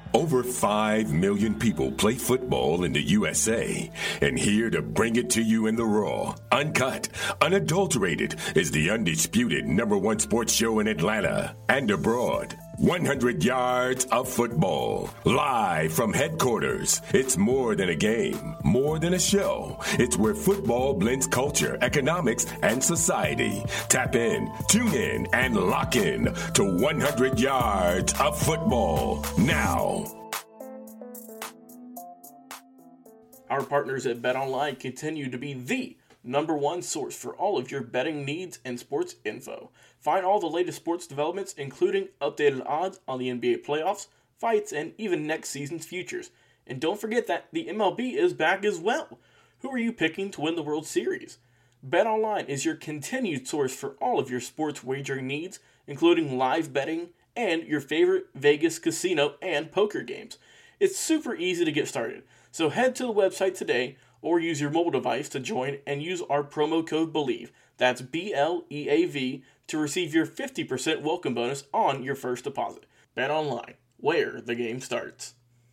Over 5 million people play football in the USA, and here to bring it to you in the raw, uncut, unadulterated is the undisputed #1 sports show in Atlanta and abroad. 100 yards of football, live from headquarters. It's more than a game, more than a show. It's where football blends culture, economics, and society. Tap in, tune in, and lock in to 100 yards of football now. Our partners at BetOnline continue to be the #1 source for all of your betting needs and sports info. Find all the latest sports developments, including updated odds on the NBA playoffs, fights, and even next season's futures. And don't forget that the MLB is back as well. Who are you picking to win the World Series? BetOnline is your continued source for all of your sports wagering needs, including live betting and your favorite Vegas casino and poker games. It's super easy to get started, so head to the website today or use your mobile device to join and use our promo code BELIEVE, that's BLEAV, to receive your 50% welcome bonus on your first deposit. BetOnline, where the game starts.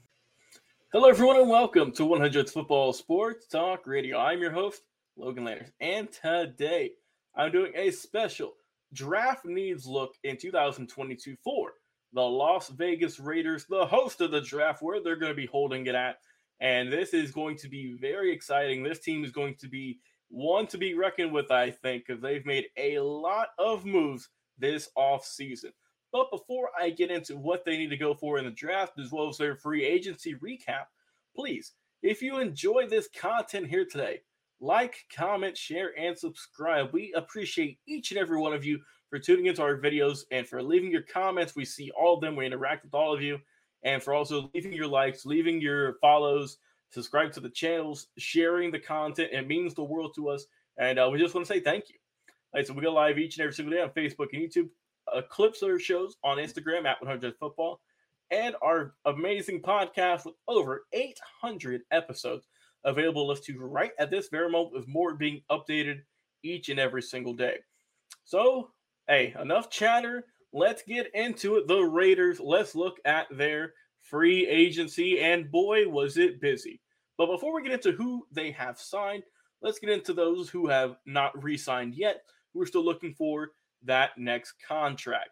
Hello everyone and welcome to 100 Football Sports Talk Radio. I'm your host, Logan Landers, and today I'm doing a special draft needs look in 2022 for the Las Vegas Raiders, the host of the draft, where they're going to be holding it at. And this is going to be very exciting. This team is going to be one to be reckoned with, I think, because they've made a lot of moves this offseason. But before I get into what they need to go for in the draft, as well as their free agency recap, please, if you enjoy this content here today, like, comment, share, and subscribe. We appreciate each and every one of you for tuning into our videos and for leaving your comments. We see all of them. We interact with all of you. And for also leaving your likes, leaving your follows, subscribe to the channels, sharing the content. It means the world to us. And we just want to say thank you. All right, so we go live each and every single day on Facebook and YouTube. Clips or shows on Instagram at 100 Football. And our amazing podcast with over 800 episodes available to listen to right at this very moment, with more being updated each and every single day. So, hey, enough chatter. Let's get into it. The Raiders, let's look at their free agency, and boy, was it busy. But before we get into who they have signed, let's get into those who have not re-signed yet, who are still looking for that next contract.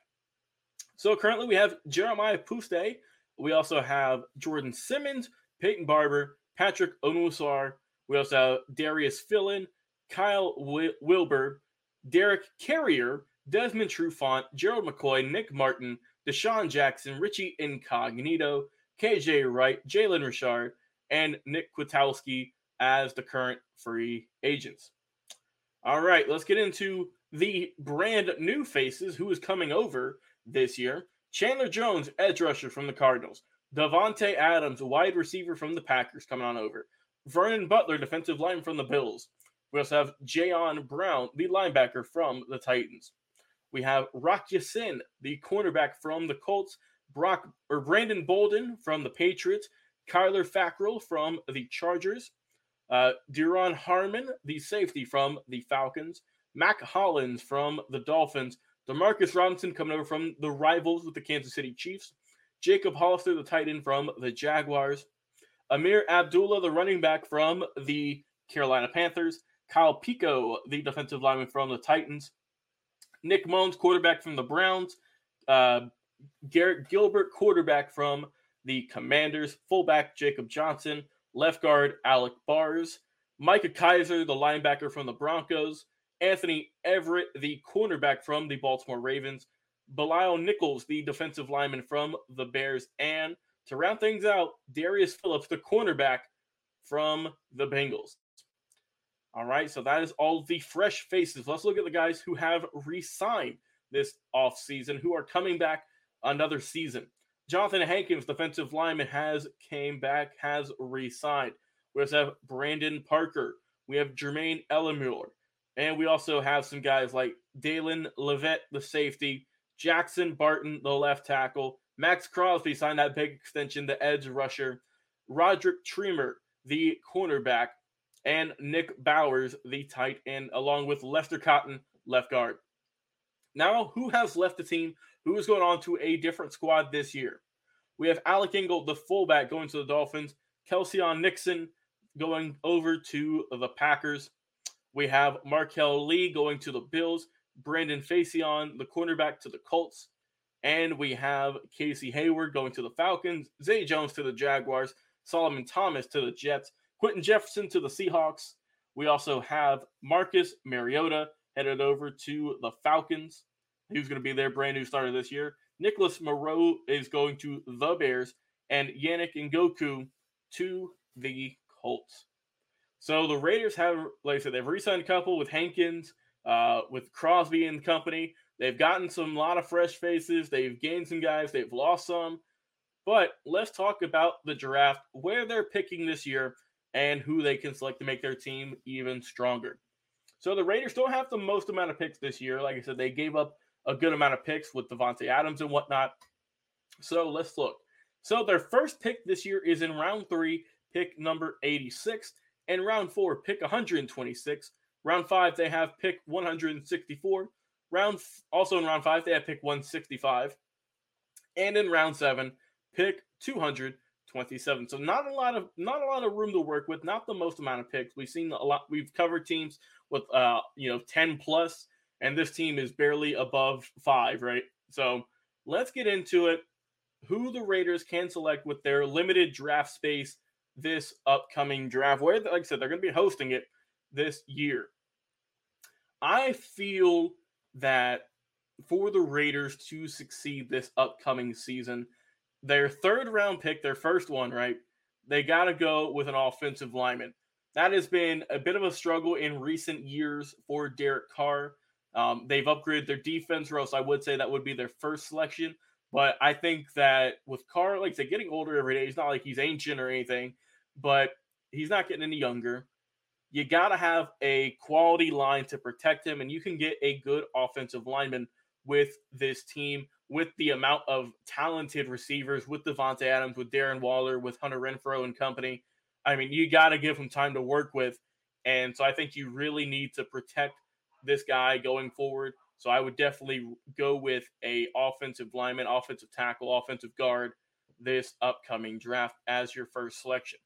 So currently we have Jeremiah Pustay. We also have Jordan Simmons, Peyton Barber, Patrick Onwuasor. We also have Darius Philin, Kyle Wilbur, Derek Carrier, Desmond Trufant, Gerald McCoy, Nick Martin, Deshaun Jackson, Richie Incognito, KJ Wright, Jalen Richard, and Nick Kwiatkowski as the current free agents. All right, let's get into the brand new faces who is coming over this year. Chandler Jones, edge rusher from the Cardinals. Davante Adams, wide receiver from the Packers, coming on over. Vernon Butler, defensive lineman from the Bills. We also have Jayon Brown, the linebacker from the Titans. We have Rock Ya-Sin, the cornerback from the Colts. Brandon Bolden from the Patriots. Kyler Fackrell from the Chargers. Duron Harmon, the safety from the Falcons. Mac Hollins from the Dolphins. Demarcus Robinson coming over from the rivals with the Kansas City Chiefs. Jacob Hollister, the tight end from the Jaguars. Amir Abdullah, the running back from the Carolina Panthers. Kyle Pico, the defensive lineman from the Titans. Nick Mullins, quarterback from the Browns. Garrett Gilbert, quarterback from the Commanders. Fullback Jacob Johnson. Left guard Alec Bars. Micah Kiser, the linebacker from the Broncos. Anthony Everett, the cornerback from the Baltimore Ravens. Belial Nichols, the defensive lineman from the Bears. And to round things out, Darius Phillips, the cornerback from the Bengals. All right, so that is all the fresh faces. Let's look at the guys who have re-signed this offseason, who are coming back another season. Jonathan Hankins, defensive lineman, has came back, has re-signed. We also have Brandon Parker. We have Jermaine Ellemuller. And we also have some guys like Dalen Levitt, the safety, Jackson Barton, the left tackle, Max Crosby signed that big extension, the edge rusher, Roderick Tremer, the cornerback, and Nick Bowers, the tight end, along with Lester Cotton, left guard. Now, who has left the team? Who is going on to a different squad this year? We have Alec Ingold, the fullback, going to the Dolphins. Kelseon Nixon going over to the Packers. We have Markel Lee going to the Bills. Brandon Facyson, the cornerback, to the Colts. And we have Casey Hayward going to the Falcons. Zay Jones to the Jaguars. Solomon Thomas to the Jets. Quentin Jefferson to the Seahawks. We also have Marcus Mariota headed over to the Falcons. He's going to be their brand new starter this year. Nicholas Moreau is going to the Bears. And Yannick Ngakoue to the Colts. So the Raiders have, like I said, they've re-signed a couple with Hankins, with Crosby and company. They've gotten a lot of fresh faces. They've gained some guys. They've lost some. But let's talk about the draft, where they're picking this year, and who they can select to make their team even stronger. So the Raiders don't have the most amount of picks this year. Like I said, they gave up a good amount of picks with Davante Adams and whatnot. So let's look. So their first pick this year is in round 3, pick number 86. And round 4, pick 126. Round 5, they have pick 164. Also in round 5, they have pick 165. And in round 7, pick 227. So not a lot of room to work with. Not the most amount of picks. We've seen a lot. We've covered teams with 10 plus, and this team is barely above 5, right? So let's get into it. Who the Raiders can select with their limited draft space this upcoming draft, where, like I said, they're going to be hosting it this year. I feel that for the Raiders to succeed this upcoming season, their third round pick, their first one, right, they got to go with an offensive lineman. That has been a bit of a struggle in recent years for Derek Carr. They've upgraded their defense, or else I would say that would be their first selection. But I think that with Carr, like I said, getting older every day, he's not like he's ancient or anything, but he's not getting any younger. You got to have a quality line to protect him, and you can get a good offensive lineman with this team, with the amount of talented receivers, with Davante Adams, with Darren Waller, with Hunter Renfrow and company. I mean, you got to give him time to work with, and so I think you really need to protect this guy going forward. So I would definitely go with a offensive lineman, offensive tackle, offensive guard this upcoming draft as your first selection.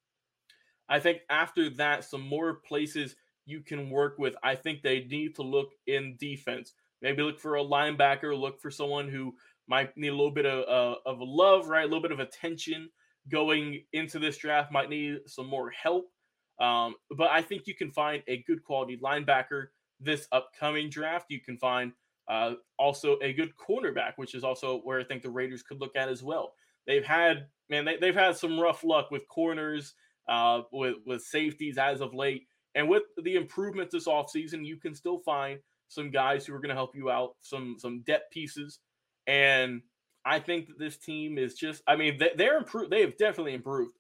I think after that, some more places you can work with. I think they need to look in defense. Maybe look for a linebacker, look for someone who might need a little bit of a love, right? A little bit of attention going into this draft, might need some more help. But I think you can find a good quality linebacker this upcoming draft. You can find also a good cornerback, which is also where I think the Raiders could look at as well. They've had some rough luck with corners, with safeties as of late. And with the improvements this offseason, you can still find some guys who are going to help you out, some depth pieces. And I think that this team is just, I mean, they're improved. They have definitely improved.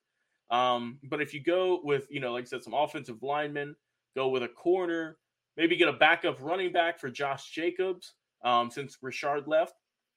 But if you go with, like I said, some offensive linemen, go with a corner, maybe get a backup running back for Josh Jacobs, since Richard left.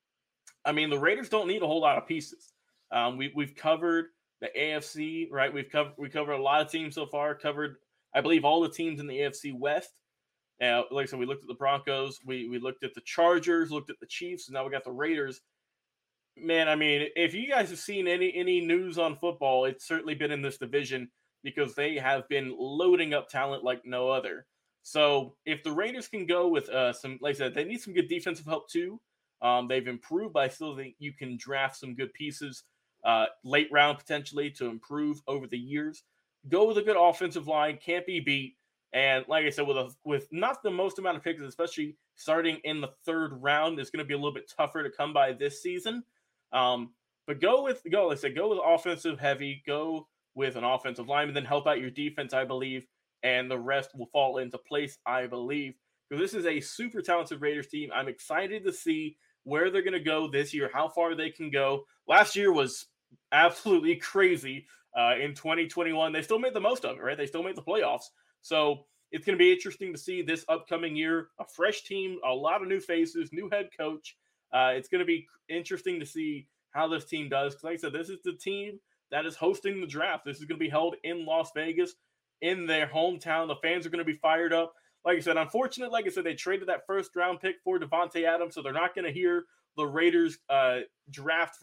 I mean, the Raiders don't need a whole lot of pieces. We've covered the AFC, right? We covered a lot of teams so far. Covered, I believe, all the teams in the AFC West. Like I said, we looked at the Broncos, we looked at the Chargers, looked at the Chiefs, and now we got the Raiders. Man, I mean, if you guys have seen any news on football, it's certainly been in this division, because they have been loading up talent like no other. So if the Raiders can go with some, like I said, they need some good defensive help too. They've improved, but I still think you can draft some good pieces late round potentially to improve over the years. Go with a good offensive line, can't be beat. And like I said, with not the most amount of picks, especially starting in the third round, it's going to be a little bit tougher to come by this season. But go with offensive heavy, go with an offensive lineman, then help out your defense, I believe, and the rest will fall into place, I believe. Because this is a super talented Raiders team. I'm excited to see where they're going to go this year, how far they can go. Last year was absolutely crazy. In 2021, they still made the most of it, right? They still made the playoffs. So it's going to be interesting to see this upcoming year, a fresh team, a lot of new faces, new head coach. It's going to be interesting to see how this team does. Because like I said, this is the team that is hosting the draft. This is going to be held in Las Vegas, in their hometown. The fans are going to be fired up. Like I said, unfortunately, they traded that first round pick for Davante Adams, so they're not going to hear the Raiders draft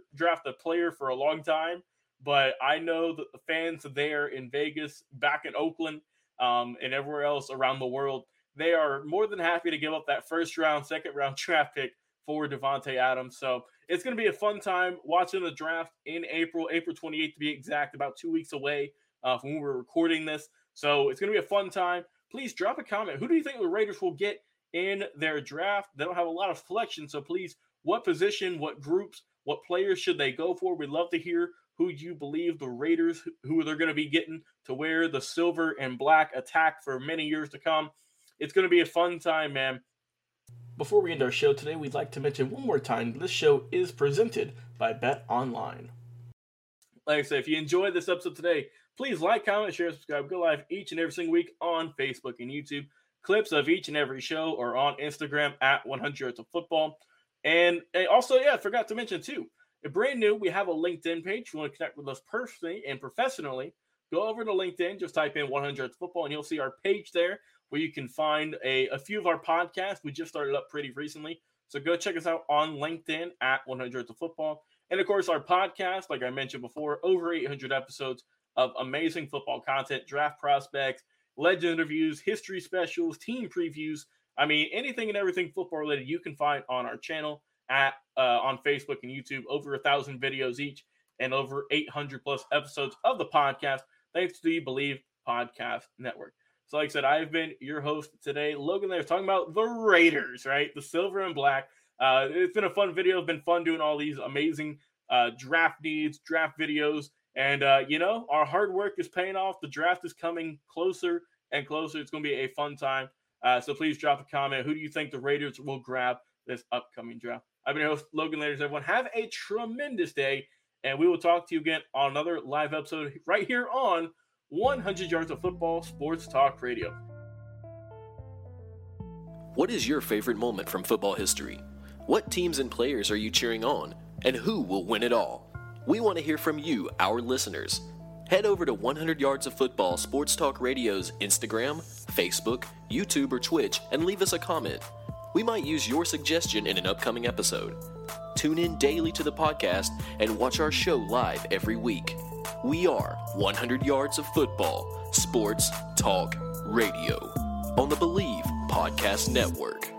a player for a long time, but I know that the fans there in Vegas, back in Oakland, and everywhere else around the world, they are more than happy to give up that second round draft pick for Davante Adams. So it's going to be a fun time watching the draft in April 28th to be exact, about 2 weeks away from when we're recording this. So it's going to be a fun time. Please drop a comment. Who do you think the Raiders will get in their draft? They don't have a lot of selection, so please, what position, what groups, what players should they go for? We'd love to hear who you believe the Raiders, who they're going to be getting to wear the silver and black attack for many years to come. It's going to be a fun time, man. Before we end our show today, we'd like to mention one more time, this show is presented by Bet Online. Like I said, if you enjoyed this episode today, please like, comment, share, subscribe. Go live each and every single week on Facebook and YouTube. Clips of each and every show are on Instagram at 100 Yards of Football. And also, I forgot to mention too, brand new, we have a LinkedIn page. If you want to connect with us personally and professionally, go over to LinkedIn, just type in 100 Yards of Football, and you'll see our page there where you can find a few of our podcasts. We just started up pretty recently. So go check us out on LinkedIn at 100 Yards of Football. And of course, our podcast, like I mentioned before, over 800 episodes of amazing football content, draft prospects, legend interviews, history specials, team previews. I mean, anything and everything football related you can find on our channel at on Facebook and YouTube. Over 1,000 videos each and over 800 plus episodes of the podcast, thanks to the Believe Podcast Network. So like I said, I've been your host today, Logan Layers, talking about the Raiders, right? The silver and black. It's been a fun video. It's been fun doing all these amazing draft needs, draft videos. And, our hard work is paying off. The draft is coming closer and closer. It's going to be a fun time. So please drop a comment. Who do you think the Raiders will grab this upcoming draft? I've been your host, Logan Layers. Everyone, have a tremendous day. And we will talk to you again on another live episode right here on 100 Yards of Football Sports Talk Radio. What is your favorite moment from football history? What teams and players are you cheering on? And who will win it all? We want to hear from you, our listeners. Head over to 100 Yards of Football Sports Talk Radio's Instagram, Facebook, YouTube, or Twitch and leave us a comment. We might use your suggestion in an upcoming episode. Tune in daily to the podcast and watch our show live every week. We are 100 Yards of Football Sports Talk Radio on the Believe Podcast Network.